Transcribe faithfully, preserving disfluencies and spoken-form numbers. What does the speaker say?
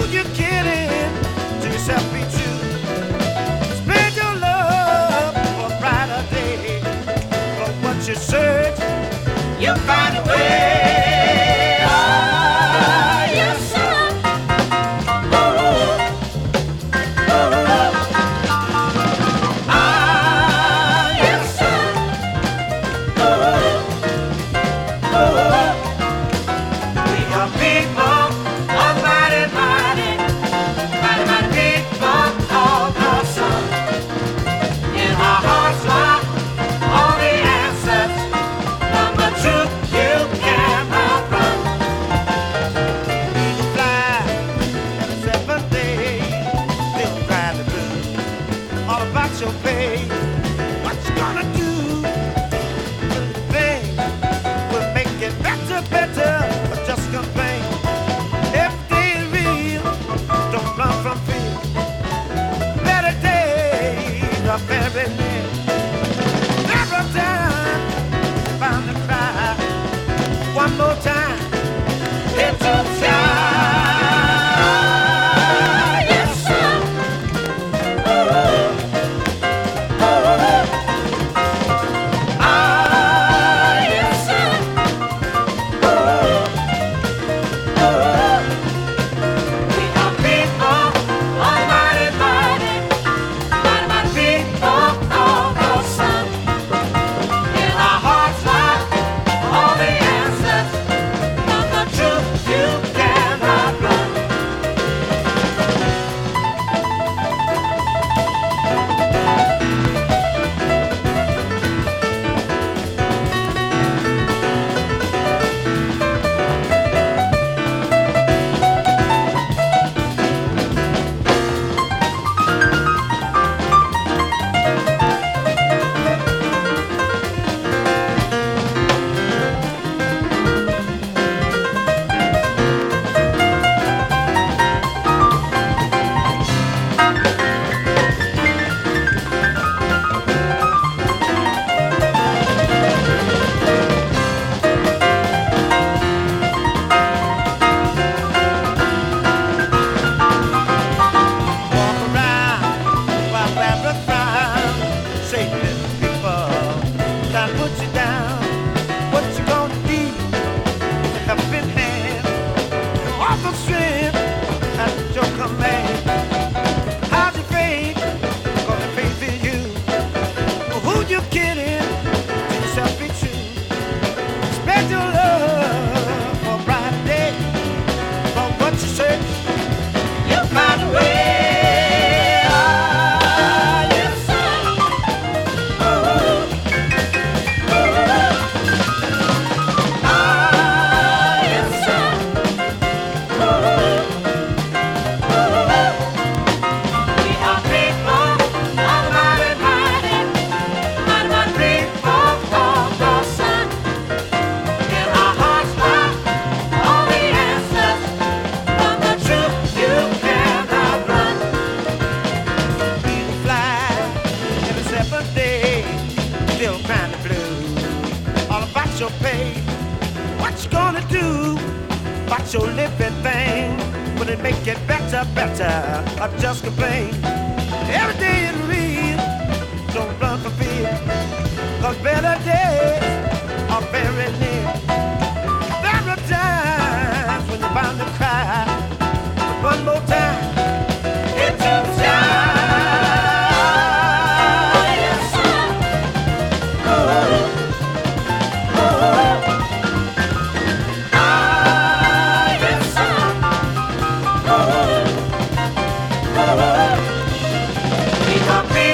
you kidding? To yourself be true. Spread your love for a brighter day. For what you search, you'll find a way. Ah, yes, sir. Oh, oh, oh. Ah, yes, sir. Oh, oh. We are people of mighty, mighty, mighty, mighty people of the sun. In our hearts lie all the answers. From the truth you cannot run. You fly every seventh day, still cry the blues all about your pay. What you gonna do? Thing will make it better, better, or just complain. Every day is real, don't run from fear. Better days are very near. There are times bound to cry. One more time, it's a time. Yes, sir. Oh, oh, oh. Ah, yes, sir. Oh, oh. We are people, almighty, mighty, mighty, mighty people of the sun. In our hearts lie all the answers. From the truth you cannot run. Walk around while rabbits frown. Say little people, try to put you down. What you gonna do? A helping hand, offer strength at your command. How's your faith? Gonna faith in you. Who you kidding? To yourself be true. Spread your love for a brighter day. For what you search, you'll find a way. Ah, yes, sir. Oh, oh, oh. Ah, yes, sir. Oh, oh, oh. We are people of mighty, mighty, mighty, mighty people of the sun. In our hearts lie all the answers. From the truth you cannot run. You fly every seventh day, still crying the blues all about your pay. What you gonna do about your living thing? Will it make it better, better, or just complain? Every day is real, don't run for fear. Cause better days are very near. There are times when you're bound to cry. But one more time, it's a time. Yes, sir. Oh, oh, oh. Ah, yes, sir. Oh, oh, oh. We are people.